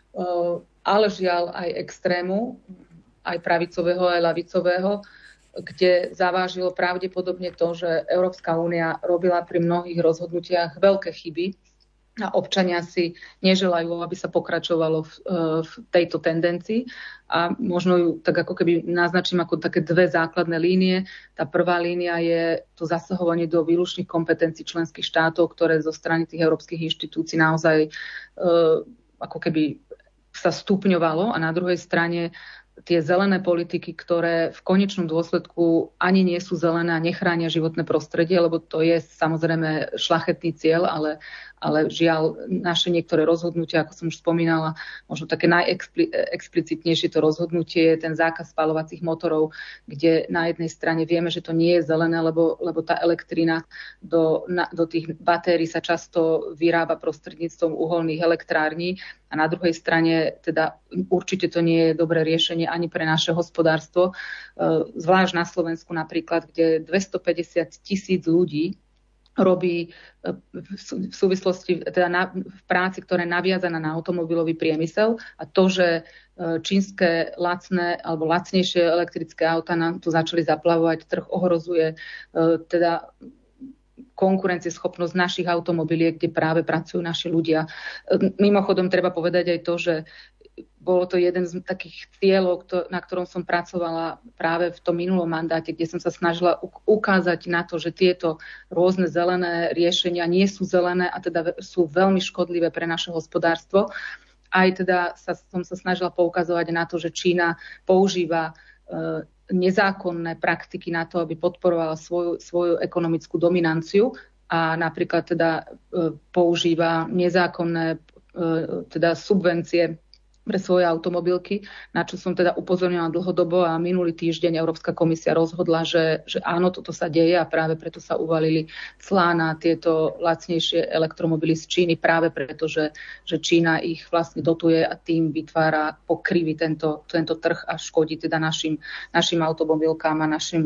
ale žiaľ aj extrému, aj pravicového, aj ľavicového, kde zavážilo pravdepodobne to, že Európska únia robila pri mnohých rozhodnutiach veľké chyby a občania si neželajú, aby sa pokračovalo v tejto tendencii. A možno ju tak ako keby naznačím ako také dve základné línie. Tá prvá línia je to zasahovanie do výlučných kompetencií členských štátov, ktoré zo strany tých európskych inštitúcií naozaj ako keby sa stupňovalo, a na druhej strane tie zelené politiky, ktoré v konečnom dôsledku ani nie sú zelené a nechránia životné prostredie, lebo to je samozrejme šľachetný cieľ, ale žiaľ naše niektoré rozhodnutia, ako som už spomínala, možno také najexplicitnejšie to rozhodnutie je ten zákaz spaľovacích motorov, kde na jednej strane vieme, že to nie je zelené, lebo tá elektrina do tých batérií sa často vyrába prostredníctvom uholných elektrární, a na druhej strane teda určite to nie je dobré riešenie ani pre naše hospodárstvo. Zvlášť na Slovensku napríklad, kde 250,000 ľudí robí v súvislosti, teda v práci, ktorá je naviazaná na automobilový priemysel, a to, že čínske lacné alebo lacnejšie elektrické autá nám tu začali zaplavovať, trh ohrozuje teda konkurencieschopnosť našich automobiliek, kde práve pracujú naši ľudia. Mimochodom treba povedať aj to, že bolo to jeden z takých cieľov, na ktorom som pracovala práve v tom minulom mandáte, kde som sa snažila ukázať na to, že tieto rôzne zelené riešenia nie sú zelené a teda sú veľmi škodlivé pre naše hospodárstvo. Aj teda som sa snažila poukazovať na to, že Čína používa nezákonné praktiky na to, aby podporovala svoju ekonomickú dominanciu, a napríklad teda používa nezákonné teda subvencie pre svoje automobilky, na čo som teda upozornila dlhodobo, a minulý týždeň Európska komisia rozhodla, že áno, toto sa deje, a práve preto sa uvalili clá na tieto lacnejšie elektromobily z Číny, práve preto, že Čína ich vlastne dotuje a tým vytvára pokriví tento trh a škodí teda našim automobilkám a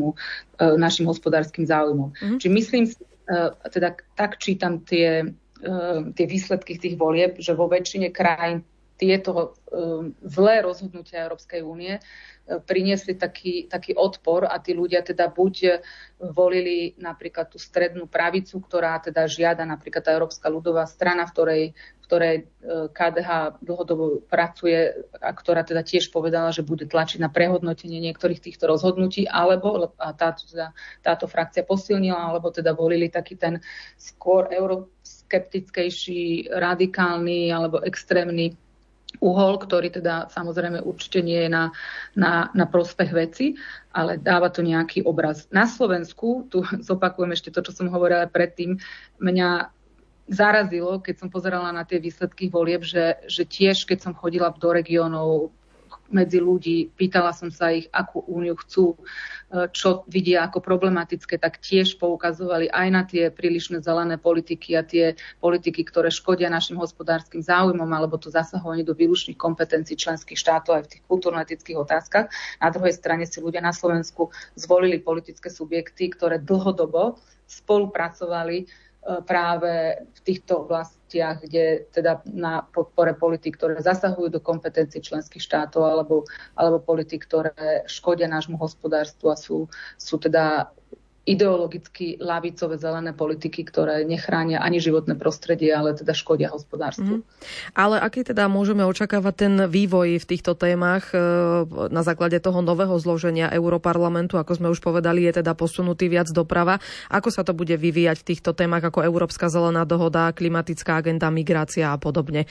našim hospodárskym záujmom. Čiže myslím si, teda tak čítam tie výsledky tých volieb, že vo väčšine krajín tieto zlé rozhodnutia Európskej únie priniesli taký odpor a tí ľudia teda buď volili napríklad tú strednú pravicu, ktorá teda žiada napríklad tá Európska ľudová strana, v ktorej KDH dlhodobo pracuje a ktorá teda tiež povedala, že bude tlačiť na prehodnotenie niektorých týchto rozhodnutí, alebo a táto frakcia posilnila, alebo teda volili taký ten skôr euroskeptickejší, radikálny alebo extrémny uhol, ktorý teda samozrejme určite nie je na prospech veci, ale dáva to nejaký obraz. Na Slovensku, tu zopakujem ešte to, čo som hovorila predtým, mňa zarazilo, keď som pozerala na tie výsledky volieb, že tiež, keď som chodila do regiónov medzi ľudí, pýtala som sa ich, akú úniu chcú, čo vidia ako problematické, tak tiež poukazovali aj na tie prílišné zelené politiky a tie politiky, ktoré škodia našim hospodárskym záujmom alebo to zasahovanie do výlučných kompetencií členských štátov aj v tých kultúrno-etických otázkach. Na druhej strane si ľudia na Slovensku zvolili politické subjekty, ktoré dlhodobo spolupracovali práve v týchto oblastiach, kde teda na podpore politík, ktoré zasahujú do kompetencií členských štátov alebo politík, ktoré škodia nášmu hospodárstvu a sú teda ideologicky ľavicové zelené politiky, ktoré nechránia ani životné prostredie, ale teda škodia hospodárstvu. Ale aký teda môžeme očakávať ten vývoj v týchto témach na základe toho nového zloženia Europarlamentu, ako sme už povedali, je teda posunutý viac doprava. Ako sa to bude vyvíjať v týchto témach ako Európska zelená dohoda, klimatická agenda, migrácia a podobne?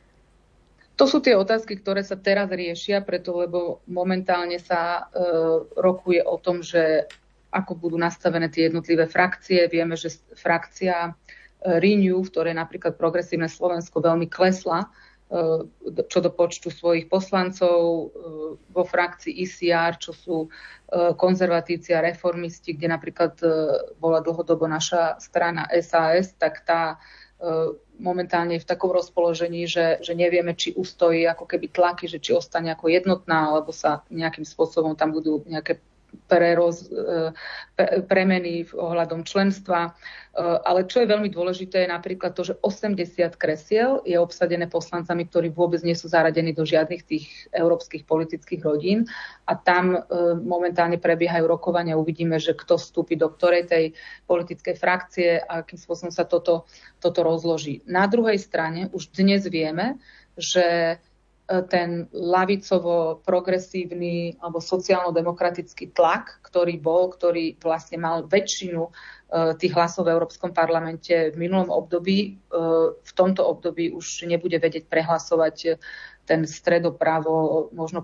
To sú tie otázky, ktoré sa teraz riešia, lebo momentálne sa rokuje o tom, že ako budú nastavené tie jednotlivé frakcie. Vieme, že frakcia Renew, v ktorej napríklad Progresívne Slovensko veľmi klesla čo do počtu svojich poslancov, vo frakcii ECR, čo sú konzervatívci a reformisti, kde napríklad bola dlhodobo naša strana SAS, tak tá momentálne je v takom rozpoložení, že nevieme, či ustojí ako keby tlaky, že či ostane ako jednotná, alebo sa nejakým spôsobom tam budú nejaké premeny ohľadom členstva. Ale čo je veľmi dôležité, je napríklad to, že 80 kresiel je obsadené poslancami, ktorí vôbec nie sú zaradení do žiadnych tých európskych politických rodín. A tam momentálne prebiehajú rokovania. Uvidíme, že kto vstúpi do ktorej tej politickej frakcie a akým spôsobom sa toto rozloží. Na druhej strane už dnes vieme, že ten ľavicovo-progresívny alebo sociálno-demokratický tlak, ktorý vlastne mal väčšinu tých hlasov v Európskom parlamente v minulom období, v tomto období už nebude vedieť prehlasovať ten stredopravo, možno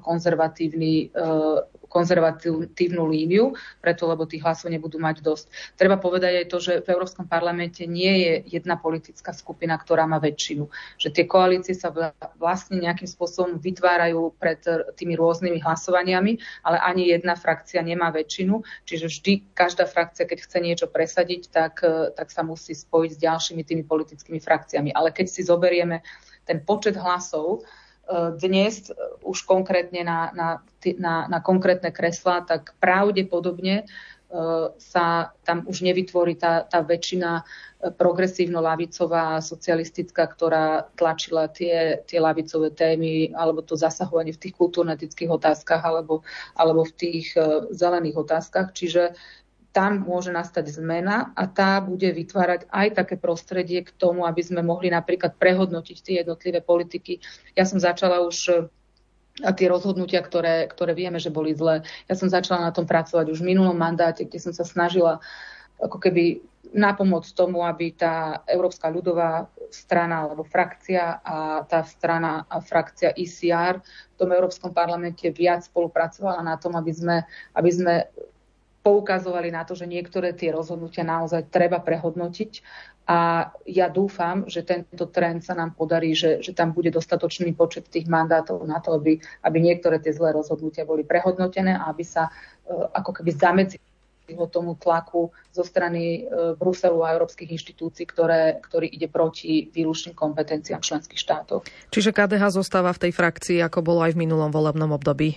konzervatívnu líniu, lebo tých hlasov nebudú mať dosť. Treba povedať aj to, že v Európskom parlamente nie je jedna politická skupina, ktorá má väčšinu. Že tie koalície sa vlastne nejakým spôsobom vytvárajú pred tými rôznymi hlasovaniami, ale ani jedna frakcia nemá väčšinu. Čiže vždy každá frakcia, keď chce niečo presadiť, tak sa musí spojiť s ďalšími tými politickými frakciami. Ale keď si zoberieme ten počet hlasov, dnes už konkrétne na konkrétne kreslá, tak pravdepodobne sa tam už nevytvorí tá väčšina progresívno-ľavicová, socialistická, ktorá tlačila tie ľavicové témy alebo to zasahovanie v tých kultúrno-etických otázkach alebo v tých zelených otázkach. Čiže tam môže nastať zmena a tá bude vytvárať aj také prostredie k tomu, aby sme mohli napríklad prehodnotiť tie jednotlivé politiky. Ja som začala už tie rozhodnutia, ktoré vieme, že boli zlé. Ja som začala na tom pracovať už v minulom mandáte, kde som sa snažila ako keby napomôcť tomu, aby tá Európska ľudová strana alebo frakcia a tá strana a frakcia ECR v tom Európskom parlamente viac spolupracovala na tom, aby sme poukazovali na to, že niektoré tie rozhodnutia naozaj treba prehodnotiť a ja dúfam, že tento trend sa nám podarí, že tam bude dostatočný počet tých mandátov na to, aby niektoré tie zlé rozhodnutia boli prehodnotené a aby sa ako keby zamedzilo tomu tlaku zo strany Bruselu a európskych inštitúcií, ktorý ide proti výlučným kompetenciám členských štátov. Čiže KDH zostáva v tej frakcii, ako bolo aj v minulom volebnom období?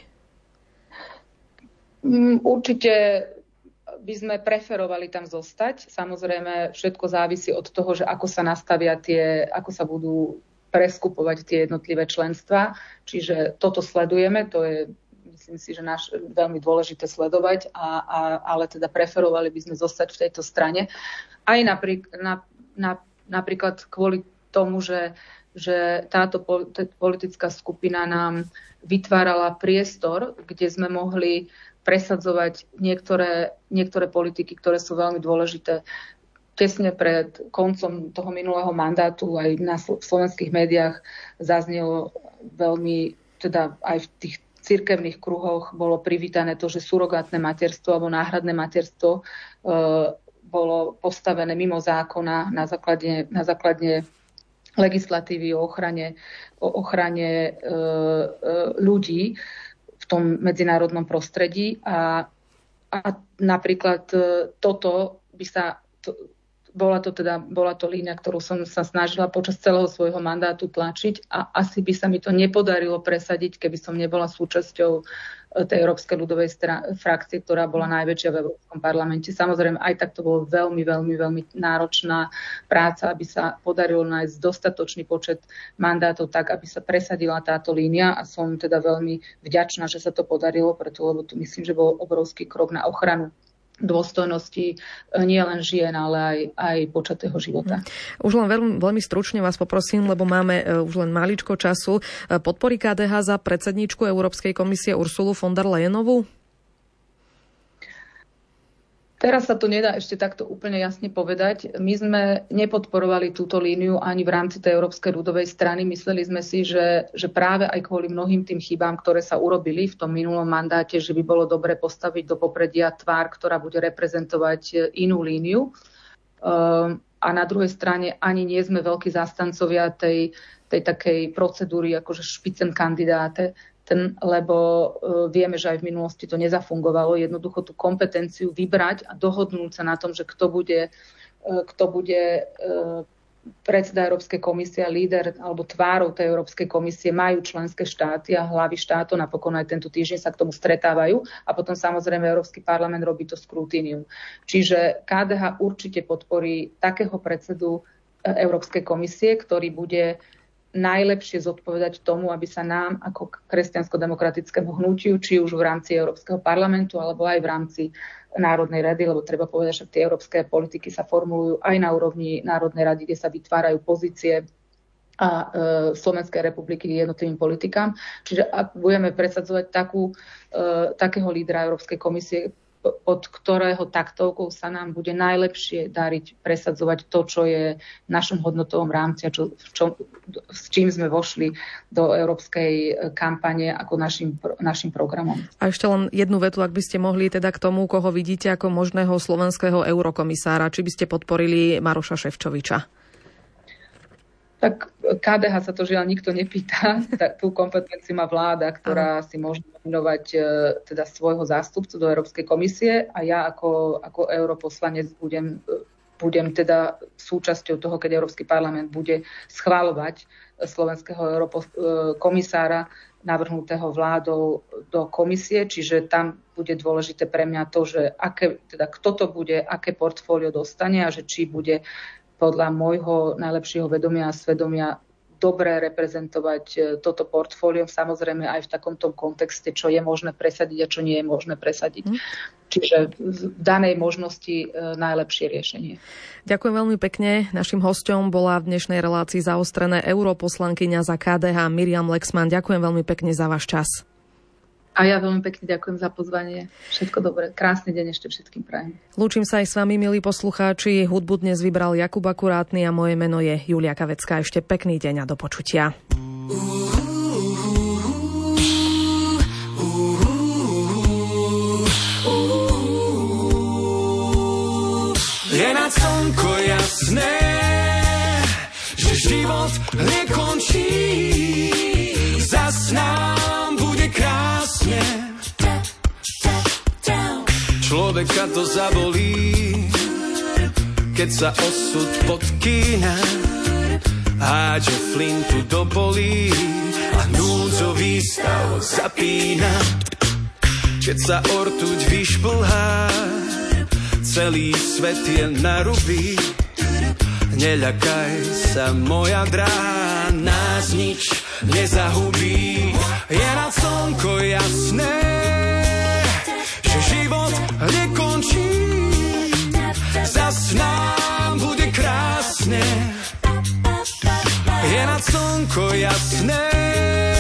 Určite by sme preferovali tam zostať. Samozrejme, všetko závisí od toho, že ako sa nastavia ako sa budú preskupovať tie jednotlivé členstvá. Čiže toto sledujeme, to je, myslím si, že veľmi dôležité sledovať, ale teda preferovali by sme zostať v tejto strane. Aj napríklad kvôli tomu, že táto politická skupina nám vytvárala priestor, kde sme mohli presadzovať niektoré politiky, ktoré sú veľmi dôležité. Tesne pred koncom toho minulého mandátu aj na slovenských médiách zaznelo veľmi, teda aj v tých cirkevných kruhoch bolo privítané to, že surogátne materstvo alebo náhradné materstvo bolo postavené mimo zákona na základe legislatívy o ochrane ľudí v tom medzinárodnom prostredí a napríklad toto by sa bola to línia, ktorú som sa snažila počas celého svojho mandátu tlačiť a asi by sa mi to nepodarilo presadiť, keby som nebola súčasťou tej Európskej ľudovej frakcie, ktorá bola najväčšia v Európskom parlamente. Samozrejme, aj tak to bolo veľmi, veľmi, veľmi náročná práca, aby sa podarilo nájsť dostatočný počet mandátov tak, aby sa presadila táto línia a som teda veľmi vďačná, že sa to podarilo, lebo tu myslím, že bol obrovský krok na ochranu dôstojnosti nie len žien, ale aj počatého života. Už len veľmi stručne vás poprosím, lebo máme už len maličko času. Podporí KDH za predsedníčku Európskej komisie Ursulu von der Leyenovú? Teraz sa to nedá ešte takto úplne jasne povedať. My sme nepodporovali túto líniu ani v rámci tej Európskej ľudovej strany. Mysleli sme si, že práve aj kvôli mnohým tým chybám, ktoré sa urobili v tom minulom mandáte, že by bolo dobre postaviť do popredia tvár, ktorá bude reprezentovať inú líniu. A na druhej strane ani nie sme veľkí zástancovia tej takej procedúry, akože špicenkandidáte, lebo vieme, že aj v minulosti to nezafungovalo. Jednoducho tú kompetenciu vybrať a dohodnúť sa na tom, že kto bude predseda Európskej komisie a líder alebo tvárou tej Európskej komisie, majú členské štáty a hlavy štátov, napokon aj tento týždeň sa k tomu stretávajú a potom samozrejme Európsky parlament robí to skrutínium. Čiže KDH určite podporí takého predsedu Európskej komisie, ktorý bude najlepšie zodpovedať tomu, aby sa nám ako kresťansko-demokratickému hnutiu, či už v rámci Európskeho parlamentu, alebo aj v rámci Národnej rady, lebo treba povedať, že tie európske politiky sa formulujú aj na úrovni Národnej rady, kde sa vytvárajú pozície a Slovenskej republiky jednotlivým politikám. Čiže ak budeme presadzovať takého lídra Európskej komisie, pod ktorého taktovkou sa nám bude najlepšie dariť presadzovať to, čo je v našom hodnotovom rámci a s čím sme vošli do európskej kampane ako našim programom. A ešte len jednu vetu, ak by ste mohli teda k tomu, koho vidíte ako možného slovenského eurokomisára, či by ste podporili Maroša Šefčoviča? Tak KDH sa to žiaľ nikto nepýta. Tú kompetenciu má vláda, ktorá si môže nominovať teda svojho zástupcu do Európskej komisie a ja ako europoslanec budem teda súčasťou toho, keď Európsky parlament bude schvaľovať slovenského komisára navrhnutého vládou do komisie, čiže tam bude dôležité pre mňa to, že kto to bude, aké portfólio dostane a že či bude podľa môjho najlepšieho vedomia a svedomia dobre reprezentovať toto portfólio, samozrejme aj v takomto kontexte, čo je možné presadiť a čo nie je možné presadiť. Čiže v danej možnosti najlepšie riešenie. Ďakujem veľmi pekne. Naším hosťom bola v dnešnej relácii zaostrené europoslankyňa za KDH Miriam Lexman. Ďakujem veľmi pekne za váš čas. A ja veľmi pekne ďakujem za pozvanie. Všetko dobré. Krásny deň ešte všetkým prajem. Lúčim sa aj s vami, milí poslucháči. Hudbu dnes vybral Jakub Akurátny a moje meno je Julia Kavecká. Ešte pekný deň a do počutia. Je nad slnko jasné, že život nekončí. Zas nám bude krásne. Človeka to zabolí, keď sa osud podkýna, hádže flintu do bolí a núdzový stav zapína. Keď sa ortuť vyšplhá, celý svet je na ruby. Neľakaj sa, moja dráha, nás nič nezahubí. Je nad slnko jasné, že život nekončí. Zas nám bude krásne. Je nad slnko jasné,